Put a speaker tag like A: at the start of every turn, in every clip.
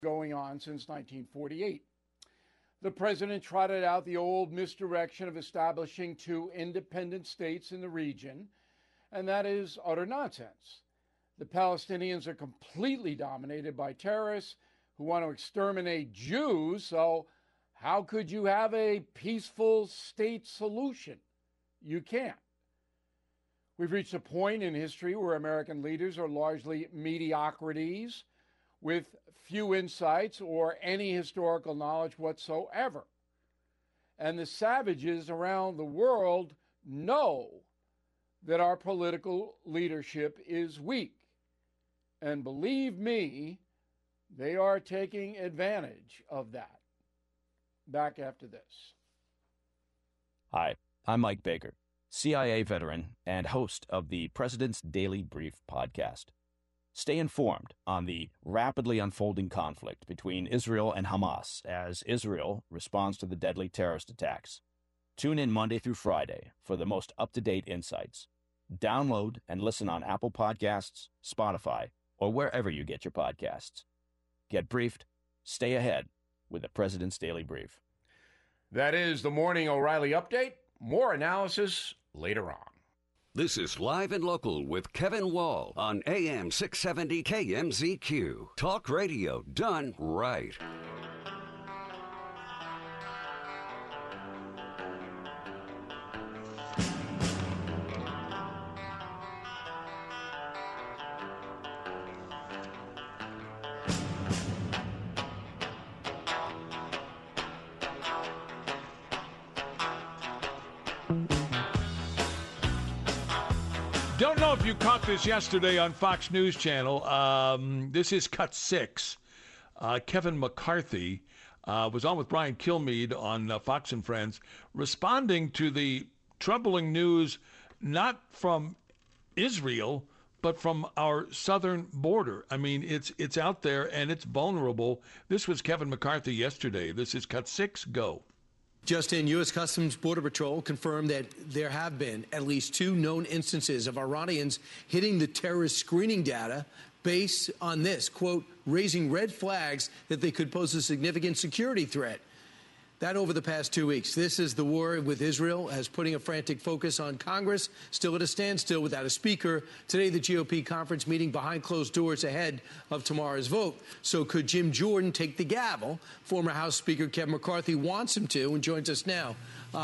A: going on since 1948. The president trotted out the old misdirection of establishing two independent states in the region, and that is utter nonsense. The Palestinians are completely dominated by terrorists who want to exterminate Jews, so how could you have a peaceful state solution? You can't. We've reached a point in history where American leaders are largely mediocrities with few insights or any historical knowledge whatsoever. And the savages around the world know that our political leadership is weak. And believe me, they are taking advantage of that. Back after this.
B: Hi, I'm Mike Baker, CIA veteran and host of the President's Daily Brief podcast. Stay informed on the rapidly unfolding conflict between Israel and Hamas as Israel responds to the deadly terrorist attacks. Tune in Monday through Friday for the most up-to-date insights. Download and listen on Apple Podcasts, Spotify, or wherever you get your podcasts. Get briefed, stay ahead with the President's Daily Brief.
A: That is the Morning O'Reilly Update. More analysis later on.
C: This is Live and Local with Kevin Wall on AM 670 KMZQ. Talk radio done right.
D: Don't know if you caught this yesterday on Fox News Channel. This is Cut 6. Kevin McCarthy was on with Brian Kilmeade on Fox and Friends, responding to the troubling news not from Israel, but from our southern border. I mean, it's out there and it's vulnerable. This was Kevin McCarthy yesterday. This is Cut 6. Go.
E: Just in, U.S. Customs Border Patrol confirmed that there have been at least 2 known instances of Iranians hitting the terrorist screening data based on this, quote, raising red flags that they could pose a significant security threat. That over the past 2 weeks. This is the war with Israel as putting a frantic focus on Congress, still at a standstill without a speaker. Today, the GOP conference meeting behind closed doors ahead of tomorrow's vote. So could Jim Jordan take the gavel? Former House Speaker Kevin McCarthy wants him to and joins us now.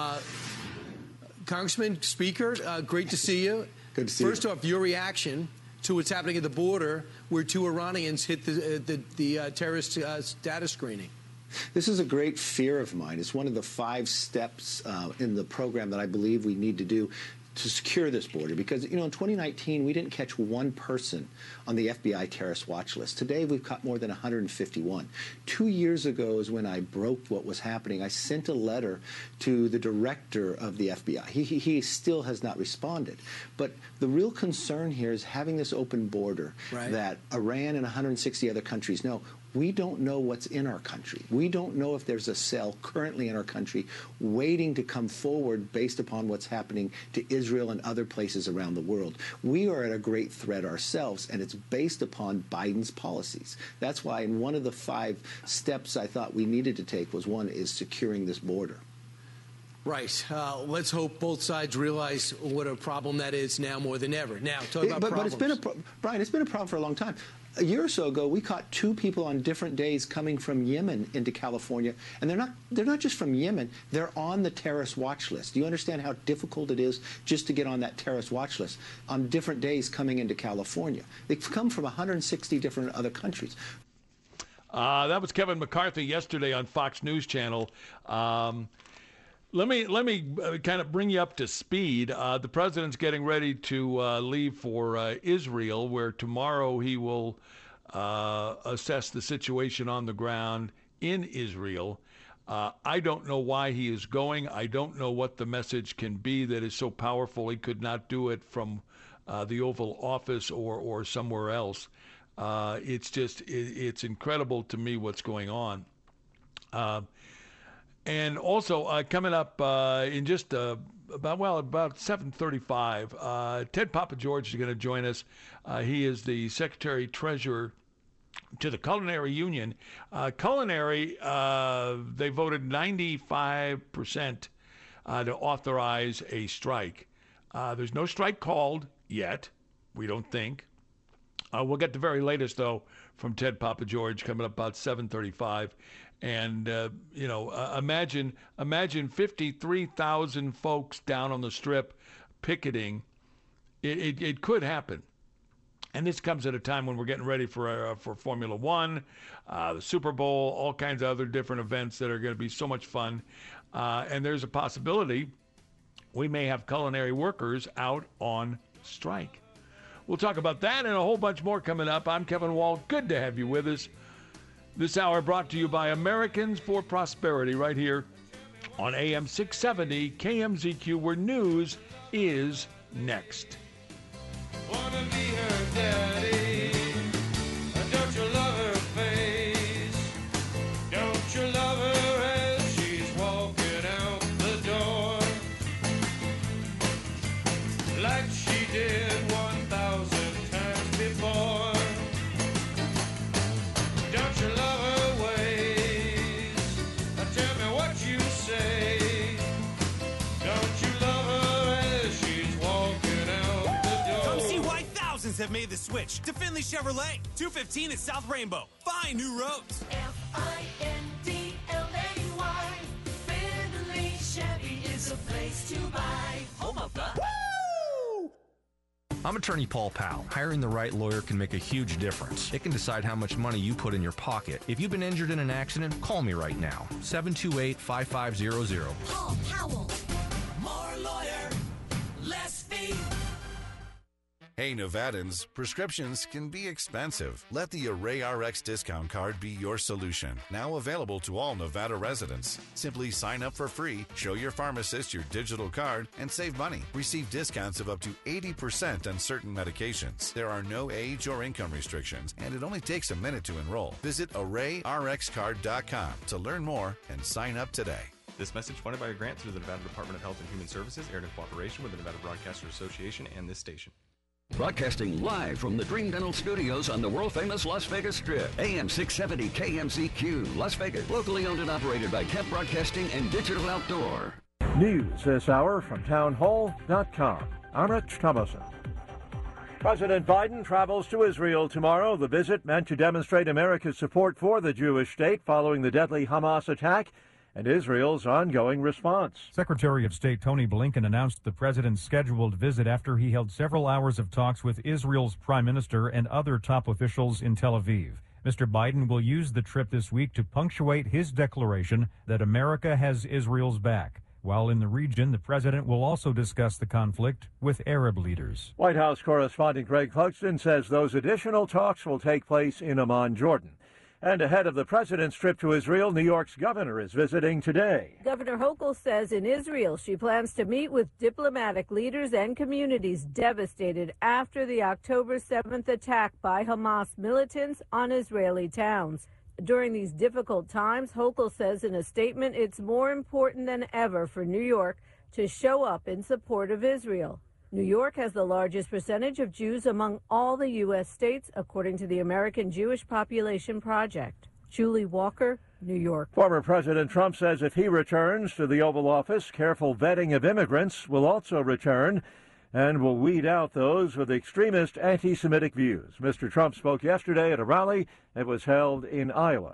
E: Congressman, Speaker, great to see you.
F: Good to see you.
E: First off, your reaction to what's happening at the border where 2 Iranians hit the terrorist data screening.
F: This is a great fear of mine. It's one of the 5 steps in the program that I believe we need to do to secure this border. Because, in 2019, we didn't catch one person on the FBI terrorist watch list. Today, we've caught more than 151. 2 years ago is when I broke what was happening. I sent a letter to the director of the FBI. He still has not responded. But the real concern here is having this open border that Iran and 160 other countries know. We don't know what's in our country. We don't know if there's a cell currently in our country waiting to come forward based upon what's happening to Israel and other places around the world. We are at a great threat ourselves, and it's based upon Biden's policies. That's why in one of the 5 steps I thought we needed to take was one is securing this border.
E: Right. Let's hope both sides realize what a problem that is now more than ever. Now, talk about problems.
F: But Brian, it's been a problem for a long time. A year or so ago, we caught 2 people on different days coming from Yemen into California, and they're not just from Yemen, they're on the terrorist watch list. Do you understand how difficult it is just to get on that terrorist watch list on different days coming into California? They've come from 160 different other countries.
D: That was Kevin McCarthy yesterday on Fox News Channel. Let me kind of bring you up to speed. The president's getting ready to leave for Israel, where tomorrow he will assess the situation on the ground in Israel. I don't know why he is going. I don't know what the message can be that is so powerful he could not do it from the Oval Office or somewhere else. It's incredible to me what's going on. And also coming up in just about 7:35, Ted Papageorge is going to join us. He is the Secretary Treasurer to the Culinary Union. Culinary, they voted 95% to authorize a strike. There's no strike called yet, we don't think. We'll get the very latest, though, from Ted Papageorge coming up about 7:35. And, imagine 53,000 folks down on the Strip picketing. It could happen. And this comes at a time when we're getting ready for Formula One, the Super Bowl, all kinds of other different events that are going to be so much fun. And there's a possibility we may have culinary workers out on strike. We'll talk about that and a whole bunch more coming up. I'm Kevin Wall. Good to have you with us. This hour brought to you by Americans for Prosperity right here on AM 670 KMZQ, where news is next.
G: Wanna be her daddy? Don't you love her face? Don't you love her as she's walking out the door? Like she did 1,000 times before. Don't you love her ways? Tell me what you say. Don't you love her as she's walking out the door?
H: Come see why thousands have made the switch to Finley Chevrolet. 215 at South Rainbow. Find new roads.
I: Findlay. Finley Chevy is a place to buy. Home of the...
J: Woo! I'm attorney Paul Powell. Hiring the right lawyer can make a huge difference. It can decide how much money you put in your pocket. If you've been injured in an accident, call me right now. 728-5500.
I: Paul Powell. More lawyer, less fee.
K: Hey, Nevadans, prescriptions can be expensive. Let the Array RX discount card be your solution. Now available to all Nevada residents. Simply sign up for free, show your pharmacist your digital card, and save money. Receive discounts of up to 80% on certain medications. There are no age or income restrictions, and it only takes a minute to enroll. Visit ArrayRxCard.com to learn more and sign up today.
L: This message funded by a grant through the Nevada Department of Health and Human Services, aired in cooperation with the Nevada Broadcasters Association and this station.
C: Broadcasting live from the Dream Dental Studios on the world-famous Las Vegas Strip. AM 670 KMZQ, Las Vegas. Locally owned and operated by Kemp Broadcasting and Digital Outdoor.
M: News this hour from townhall.com. I'm Rich Thomason. President Biden travels to Israel tomorrow. The visit meant to demonstrate America's support for the Jewish state following the deadly Hamas attack and Israel's ongoing response.
N: Secretary of State Tony Blinken announced the president's scheduled visit after he held several hours of talks with Israel's prime minister and other top officials in Tel Aviv. Mr. Biden will use the trip this week to punctuate his declaration that America has Israel's back. While in the region, the president will also discuss the conflict with Arab leaders.
M: White House correspondent Greg Clugston says those additional talks will take place in Amman, Jordan. And ahead of the president's trip to Israel, New York's governor is visiting today.
O: Governor Hochul says in Israel she plans to meet with diplomatic leaders and communities devastated after the October 7th attack by Hamas militants on Israeli towns. During these difficult times, Hochul says in a statement it's more important than ever for New York to show up in support of Israel. New York has the largest percentage of Jews among all the U.S. states, according to the American Jewish Population Project. Julie Walker, New York.
M: Former President Trump says if he returns to the Oval Office, careful vetting of immigrants will also return and will weed out those with extremist anti-Semitic views. Mr. Trump spoke yesterday at a rally that was held in Iowa.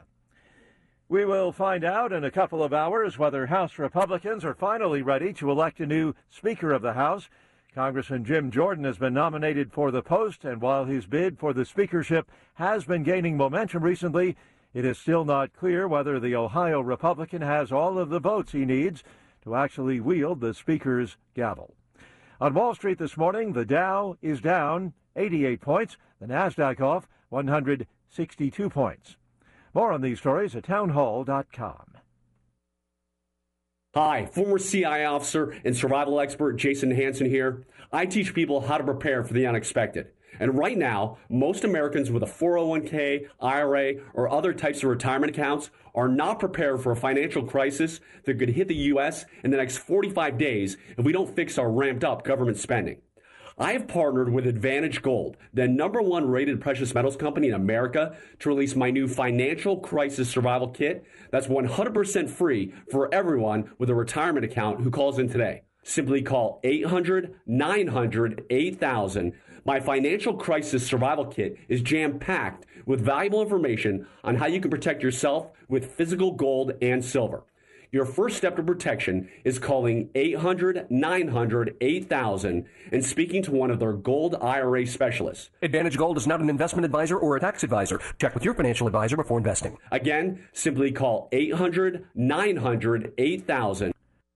M: We will find out in a couple of hours whether House Republicans are finally ready to elect a new Speaker of the House. Congressman Jim Jordan has been nominated for the post, and while his bid for the speakership has been gaining momentum recently, it is still not clear whether the Ohio Republican has all of the votes he needs to actually wield the speaker's gavel. On Wall Street this morning, the Dow is down 88 points, the Nasdaq off 162 points. More on these stories at townhall.com.
P: Hi, former CIA officer and survival expert Jason Hansen here. I teach people how to prepare for the unexpected. And right now, most Americans with a 401k, IRA, or other types of retirement accounts are not prepared for a financial crisis that could hit the U.S. in the next 45 days if we don't fix our ramped up government spending. I have partnered with Advantage Gold, the #1 rated precious metals company in America, to release my new Financial Crisis Survival Kit that's 100% free for everyone with a retirement account who calls in today. Simply call 800-900-8000. My Financial Crisis Survival Kit is jam-packed with valuable information on how you can protect yourself with physical gold and silver. Your first step to protection is calling 800-900-8000 and speaking to one of their gold IRA specialists.
Q: Advantage Gold is not an investment advisor or a tax advisor. Check with your financial advisor before investing.
P: Again, simply call 800-900-8000.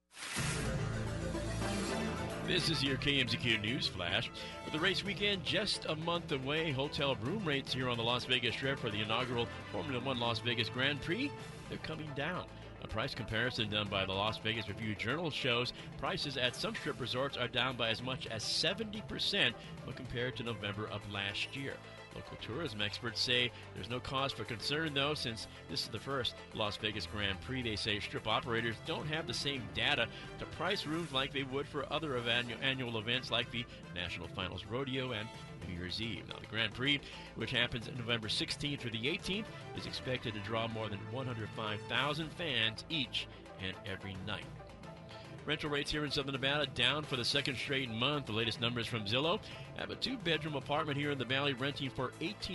R: This is your KMZQ News Flash. With the race weekend just a month away, hotel room rates here on the Las Vegas Strip for the inaugural Formula One Las Vegas Grand Prix, they're coming down. A price comparison done by the Las Vegas Review-Journal shows prices at some strip resorts are down by as much as 70% when compared to November of last year. Local tourism experts say there's no cause for concern, though, since this is the first Las Vegas Grand Prix. They say strip operators don't have the same data to price rooms like they would for other annual events like the National Finals Rodeo and New Year's Eve. Now, the Grand Prix, which happens November 16th through the 18th, is expected to draw more than 105,000 fans each and every night. Rental rates here in Southern Nevada down for the second straight month. The latest numbers from Zillow have a two-bedroom apartment here in the Valley renting for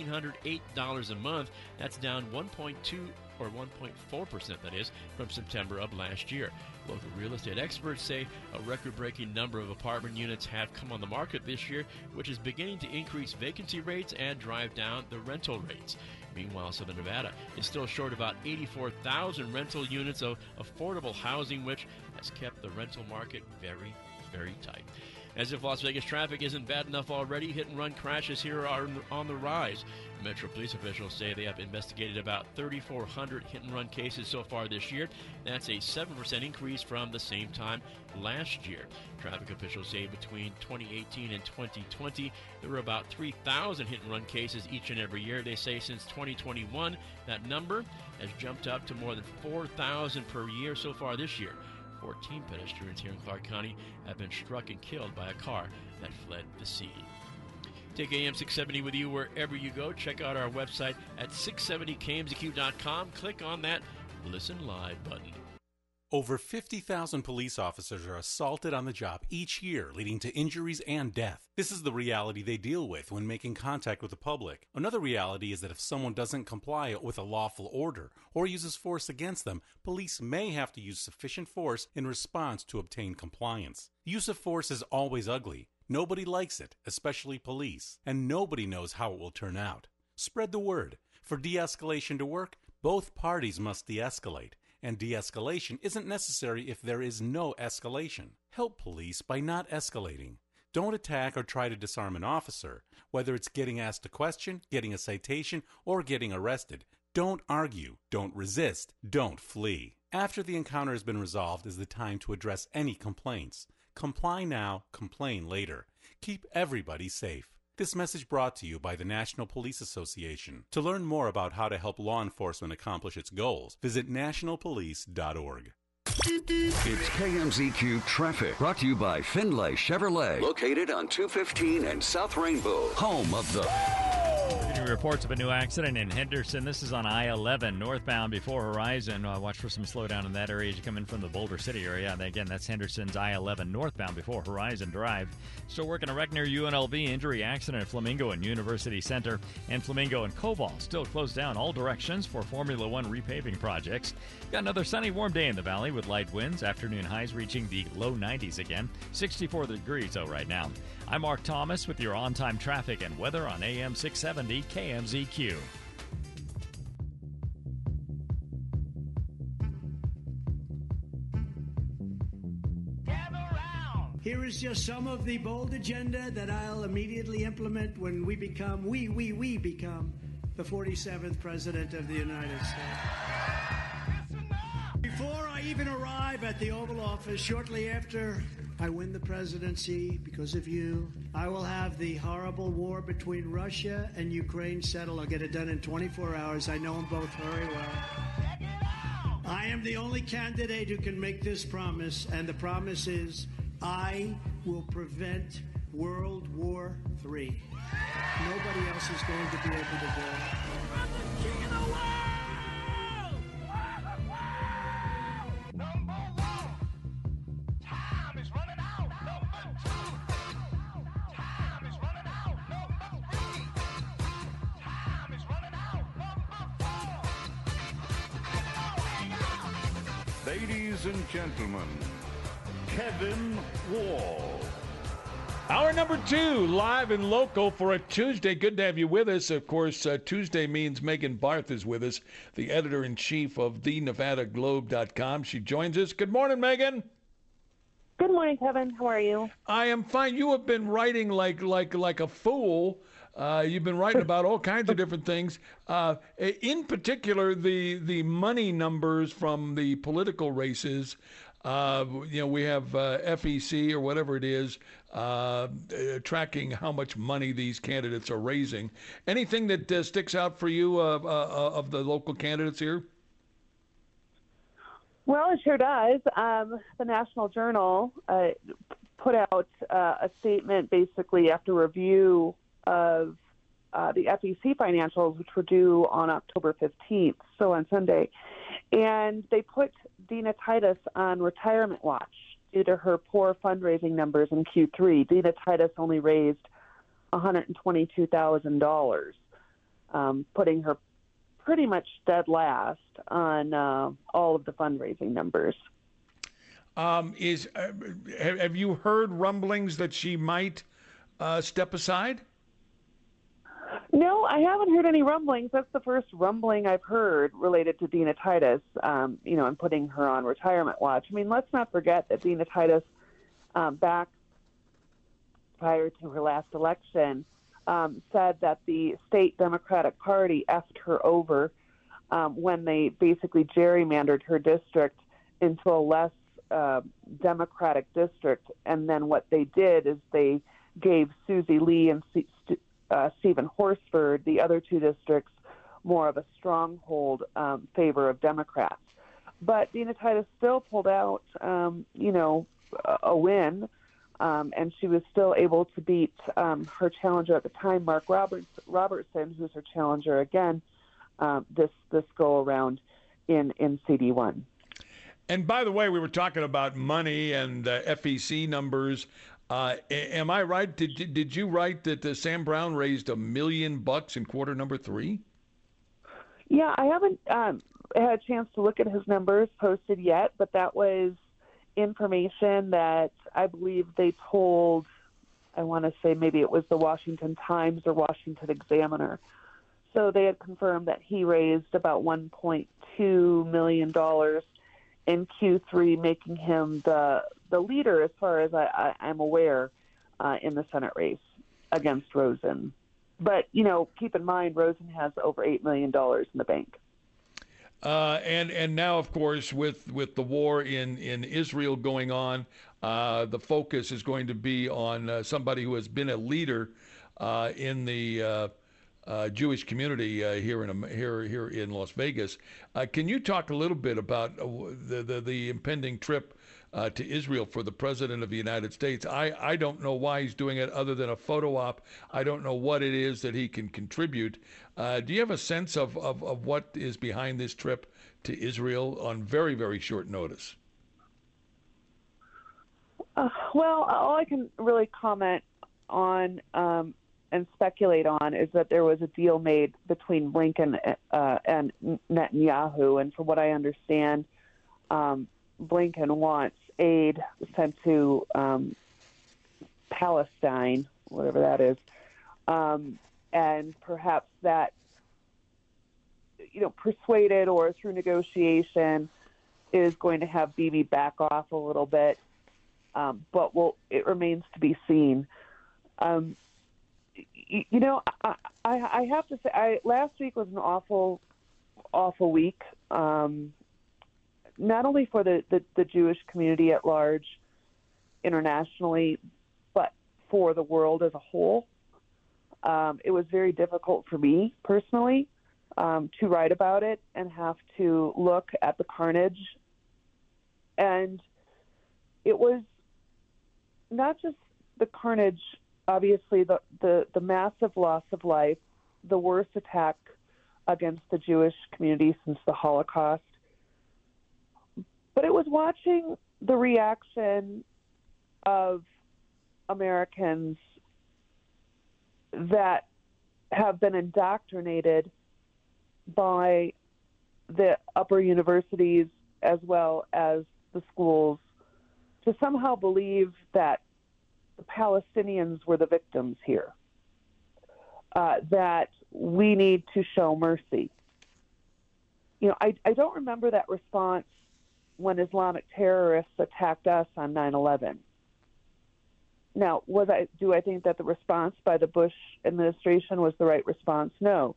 R: $1,808 a month. That's down 1.2 or 1.4%, that is, from September of last year. Local real estate experts say a record-breaking number of apartment units have come on the market this year, which is beginning to increase vacancy rates and drive down the rental rates. Meanwhile, Southern Nevada is still short about 84,000 rental units of affordable housing, which has kept the rental market very, very tight. As if Las Vegas traffic isn't bad enough already, hit-and-run crashes here are on the rise. Metro police officials say they have investigated about 3,400 hit-and-run cases so far this year. That's a 7% increase from the same time last year. Traffic officials say between 2018 and 2020, there were about 3,000 hit-and-run cases each and every year. They say since 2021, that number has jumped up to more than 4,000 per year so far this year. 14 pedestrians here in Clark County have been struck and killed by a car that fled the scene. Take AM 670 with you wherever you go. Check out our website at 670kmzq.com. Click on that Listen Live button.
S: Over 50,000 police officers are assaulted on the job each year, leading to injuries and death. This is the reality they deal with when making contact with the public. Another reality is that if someone doesn't comply with a lawful order or uses force against them, police may have to use sufficient force in response to obtain compliance. Use of force is always ugly. Nobody likes it, especially police, and nobody knows how it will turn out. Spread the word. For de-escalation to work, both parties must de-escalate. And de-escalation isn't necessary if there is no escalation. Help police by not escalating. Don't attack or try to disarm an officer. Whether it's getting asked a question, getting a citation, or getting arrested, don't argue, don't resist, don't flee. After the encounter has been resolved is the time to address any complaints. Comply now, complain later. Keep everybody safe. This message brought to you by the National Police Association. To learn more about how to help law enforcement accomplish its goals, visit nationalpolice.org.
C: It's KMZQ Traffic, brought to you by Findlay Chevrolet, located on 215 and South Rainbow, home of the...
T: Reports of a new accident in Henderson. This is on I-11 northbound before Horizon. Watch for some slowdown in that area as you come in from the Boulder City area. And again, that's Henderson's I-11 northbound before Horizon Drive. Still working a wreck near UNLV. Injury accident at Flamingo and University Center. And Flamingo and Cobalt still closed down all directions for Formula One repaving projects. Got another sunny, warm day in the valley with light winds. Afternoon highs reaching the low 90s again. 64 degrees though right now. I'm Mark Thomas with your on-time traffic and weather on AM 670 KMZQ.
U: Here is just some of the bold agenda that I'll immediately implement when we become, we become the 47th President of the United States. Before I even arrive at the Oval Office, shortly after I win the presidency, because of you, I will have the horrible war between Russia and Ukraine settled. I'll get it done in 24 hours. I know them both very well. I am the only candidate who can make this promise, and the promise is I will prevent World War III. Nobody else is going to be able to do it.
B: Ladies and gentlemen, Kevin Wall.
D: Hour number 2, live and local for a Tuesday. Good to have you with us. Of course, Tuesday means Megan Barth is with us, the editor-in-chief of thenevadaglobe.com. She joins us. Good morning, Megan.
V: Good morning, Kevin. How are you?
D: I am fine. You have been writing like a fool. You've been writing about all kinds of different things. In particular, the money numbers from the political races. We have FEC or whatever it is tracking how much money these candidates are raising. Anything that sticks out for you of the local candidates here?
V: Well, it sure does. The National Journal put out a statement basically after review of the FEC financials, which were due on October 15th, so on Sunday. And they put Dina Titus on retirement watch due to her poor fundraising numbers in Q3. Dina Titus only raised $122,000, putting her pretty much dead last on all of the fundraising numbers.
D: Have you heard rumblings that she might step aside?
V: No, I haven't heard any rumblings. That's the first rumbling I've heard related to Dina Titus, and putting her on retirement watch. I mean, let's not forget that Dina Titus, back prior to her last election, said that the state Democratic Party effed her over when they basically gerrymandered her district into a less Democratic district. And then what they did is they gave Susie Lee and Stephen Horsford, the other two districts, more of a stronghold favor of Democrats. But Dina Titus still pulled out, a win, and she was still able to beat her challenger at the time, Mark Robertson, who's her challenger again this go around in CD1.
D: And by the way, we were talking about money and FEC numbers. Am I right? Did you write that Sam Brown raised $1 million in quarter number 3?
V: Yeah, I haven't had a chance to look at his numbers posted yet, but that was information that I believe they told, I want to say maybe it was the Washington Times or Washington Examiner. So they had confirmed that he raised about $1.2 million in Q3, making him the leader, as far as I'm aware, in the Senate race against Rosen. But, keep in mind, Rosen has over $8 million in the bank.
D: And now, of course, with the war in Israel going on, the focus is going to be on somebody who has been a leader in the Jewish community here in Las Vegas. Can you talk a little bit about the impending trip to Israel for the President of the United States? I don't know why he's doing it other than a photo op. I don't know what it is that he can contribute. Do you have a sense of what is behind this trip to Israel on very, very short notice?
V: Well, all I can really comment on and speculate on is that there was a deal made between Blinken and Netanyahu, and from what I understand, Blinken wants aid sent to Palestine, whatever that is, and perhaps that, persuaded or through negotiation is going to have Bibi back off a little bit, but it remains to be seen. I have to say, last week was an awful week, not only for the Jewish community at large internationally, but for the world as a whole. It was very difficult for me personally to write about it and have to look at the carnage. And it was not just the carnage obviously the massive loss of life, the worst attack against the Jewish community since the Holocaust. But it was watching the reaction of Americans that have been indoctrinated by the upper universities as well as the schools to somehow believe that the Palestinians were the victims here, that we need to show mercy. You know, I don't remember that response when Islamic terrorists attacked us on 9/11. Now, do I think that the response by the Bush administration was the right response? No.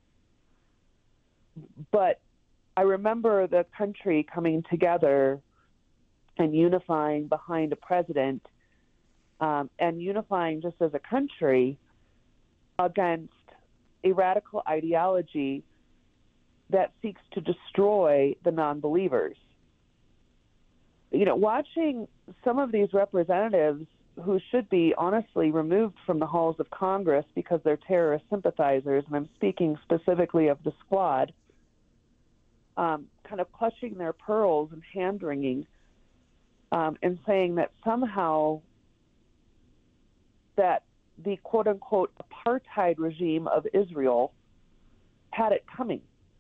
V: But I remember the country coming together and unifying behind a president and unifying just as a country against a radical ideology that seeks to destroy the non-believers. You know, watching some of these representatives who should be honestly removed from the halls of Congress because they're terrorist sympathizers, and I'm speaking specifically of the Squad, kind of clutching their pearls and hand-wringing and saying that somehow that the quote-unquote apartheid regime of Israel had it coming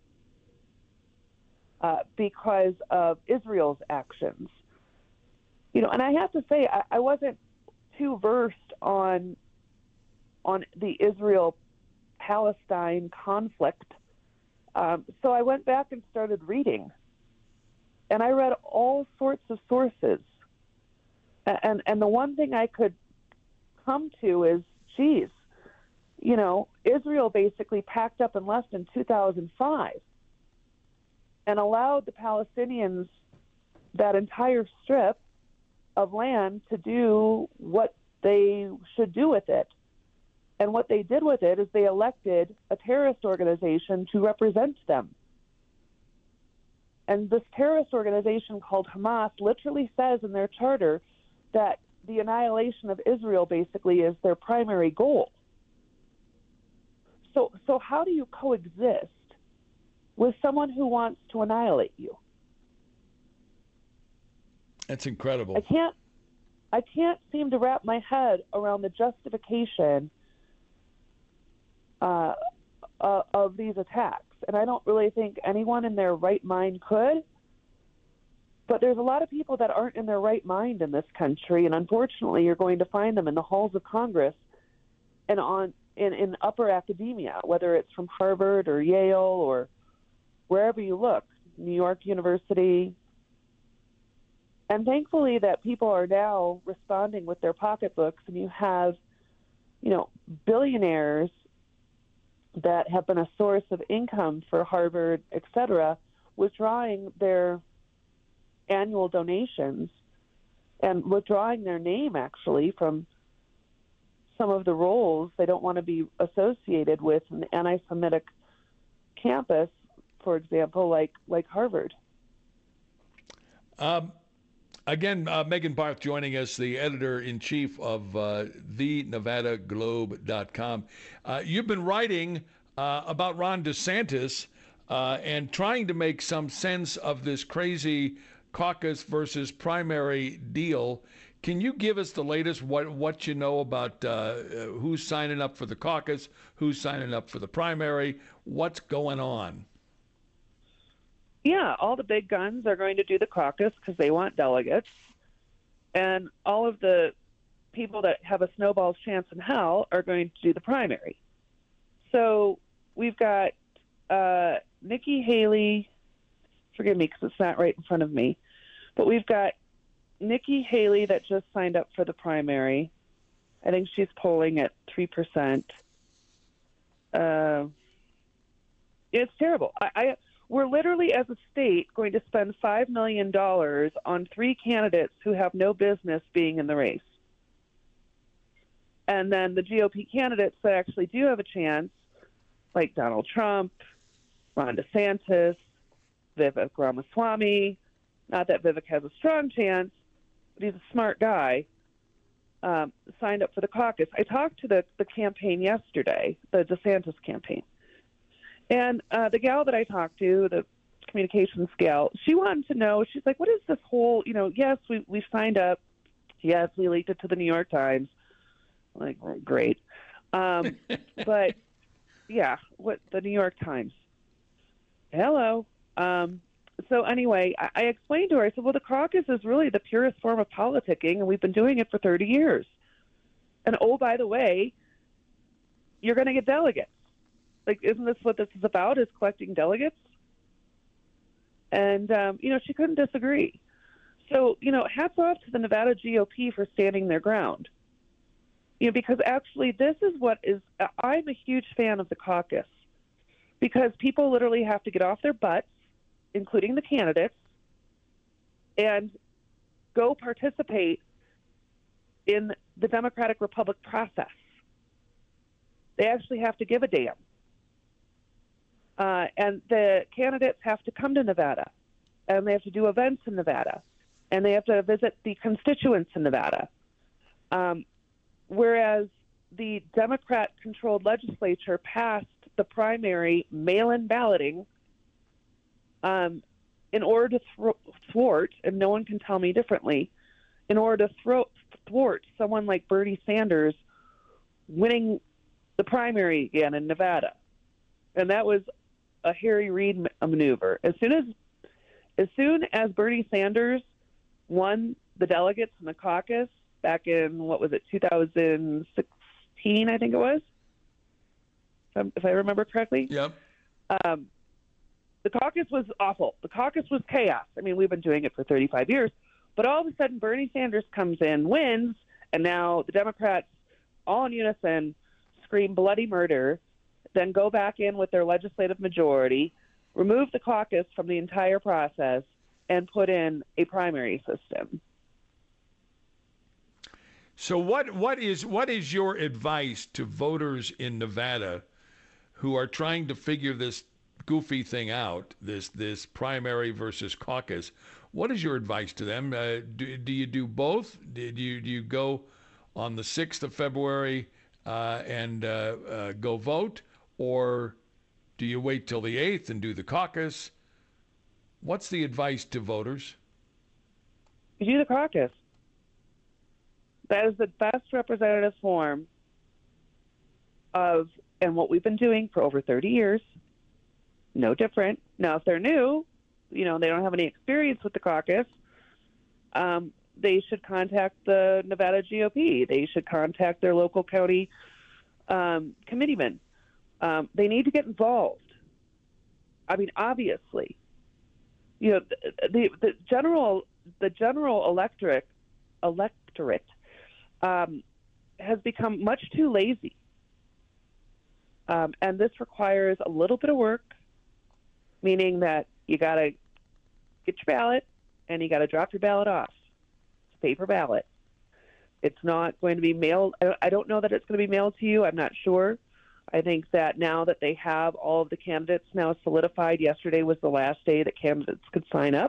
V: because of Israel's actions. You know, and I have to say, I wasn't too versed on the Israel-Palestine conflict. So I went back and started reading. And I read all sorts of sources. And the one thing I could come to is, geez, you know, Israel basically packed up and left in 2005 and allowed the Palestinians that entire strip of land to do what they should do with it. And what they did with it is they elected a terrorist organization to represent them. And this terrorist organization called Hamas literally says in their charter that the annihilation of Israel basically is their primary goal. So how do you coexist with someone who wants to annihilate you?
D: That's incredible.
V: I can't seem to wrap my head around the justification of these attacks. And I don't really think anyone in their right mind could. But there's a lot of people that aren't in their right mind in this country, and unfortunately you're going to find them in the halls of Congress and in upper academia, whether it's from Harvard or Yale or wherever you look, New York University. And thankfully that people are now responding with their pocketbooks, and you have, you know, billionaires that have been a source of income for Harvard, et cetera, withdrawing their annual donations and withdrawing their name actually from some of the roles. They don't want to be associated with an anti-Semitic campus, for example, like Harvard.
D: Again, Megan Barth joining us, the editor-in-chief of TheNevadaGlobe.com. You've been writing about Ron DeSantis and trying to make some sense of this crazy caucus versus primary deal. Can you give us the latest, what you know about who's signing up for the caucus, who's signing up for the primary, what's going on?
V: Yeah, all the big guns are going to do the caucus because they want delegates. And all of the people that have a snowball's chance in hell are going to do the primary. So we've got Nikki Haley, forgive me because it's not right in front of me, but we've got Nikki Haley that just signed up for the primary. I think she's polling at 3%. It's terrible. We're literally, as a state, going to spend $5 million on 3 candidates who have no business being in the race. And then the GOP candidates that actually do have a chance, like Donald Trump, Ron DeSantis, Vivek Ramaswamy, not that Vivek has a strong chance, but he's a smart guy. signed up for the caucus. I talked to the campaign yesterday, the DeSantis campaign. And the gal that I talked to, the communications gal, she wanted to know, she's like, what is this whole, yes, we signed up. Yes, we leaked it to the New York Times. I'm like, oh, great. But, yeah, what the New York Times. Hello. So anyway, I explained to her, I said, well, the caucus is really the purest form of politicking, and we've been doing it for 30 years. And, oh, by the way, you're going to get delegates. Like, isn't this what this is about, is collecting delegates? And, she couldn't disagree. So, hats off to the Nevada GOP for standing their ground. Because actually this is I'm a huge fan of the caucus, because people literally have to get off their butts, including the candidates, and go participate in the Democratic Republic process. They actually have to give a damn. And the candidates have to come to Nevada, and they have to do events in Nevada, and they have to visit the constituents in Nevada. Whereas the Democrat-controlled legislature passed the primary mail-in balloting in order to thwart, and no one can tell me differently, in order to thwart someone like Bernie Sanders winning the primary again in Nevada. And that was a Harry Reid maneuver. As soon as Bernie Sanders won the delegates in the caucus back in, 2016, I think it was, if I remember correctly.
D: Yep.
V: The caucus was awful. The caucus was chaos. I mean, we've been doing it for 35 years. But all of a sudden, Bernie Sanders comes in, wins, and now the Democrats, all in unison, scream bloody murder, then go back in with their legislative majority, remove the caucus from the entire process, and put in a primary system.
D: So what is your advice to voters in Nevada who are trying to figure this goofy thing out, this primary versus caucus? What is your advice to them? Do you do both? Do you go on the 6th of February and go vote, or do you wait till the 8th and do the caucus? What's the advice to voters?
V: You do the caucus. That is the best representative form of, and what we've been doing for over 30 years. No different. Now, if they're new, they don't have any experience with the caucus, they should contact the Nevada GOP. They should contact their local county committeemen. They need to get involved. I mean, obviously, the general electorate has become much too lazy, and this requires a little bit of work. Meaning that you got to get your ballot and you got to drop your ballot off. It's a paper ballot. It's not going to be mailed. I don't know that it's going to be mailed to you. I'm not sure. I think that now that they have all of the candidates now solidified, yesterday was the last day that candidates could sign up.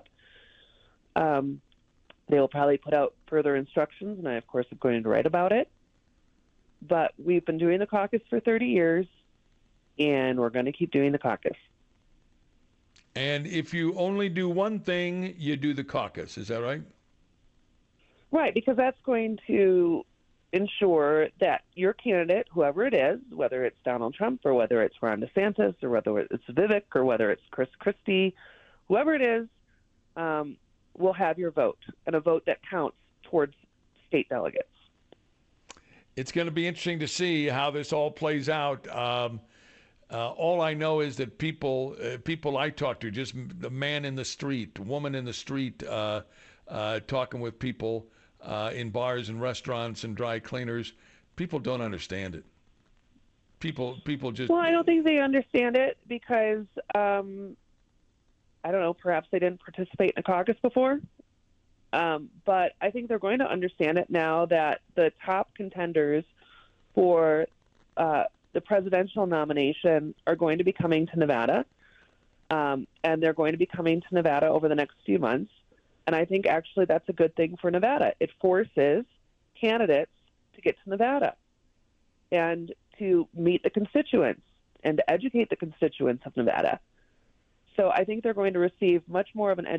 V: They will probably put out further instructions, and I, of course, am going to write about it. But we've been doing the caucus for 30 years, and we're going to keep doing the caucus.
D: And if you only do one thing, you do the caucus. Is that right?
V: Right, because that's going to ensure that your candidate, whoever it is, whether it's Donald Trump or whether it's Ron DeSantis or whether it's Vivek or whether it's Chris Christie, whoever it is, will have your vote, and a vote that counts towards state delegates.
D: It's going to be interesting to see how this all plays out. All I know is that people I talk to, just the man in the street, woman in the street, talking with people in bars and restaurants and dry cleaners, people don't understand it. People just...
V: Well, I don't think they understand it because, I don't know, perhaps they didn't participate in a caucus before. But I think they're going to understand it now that the top contenders for the presidential nomination are going to be coming to Nevada, and they're going to be coming to Nevada over the next few months. And I think actually that's a good thing for Nevada. It forces candidates to get to Nevada and to meet the constituents and to educate the constituents of Nevada. So I think they're going to receive much more of an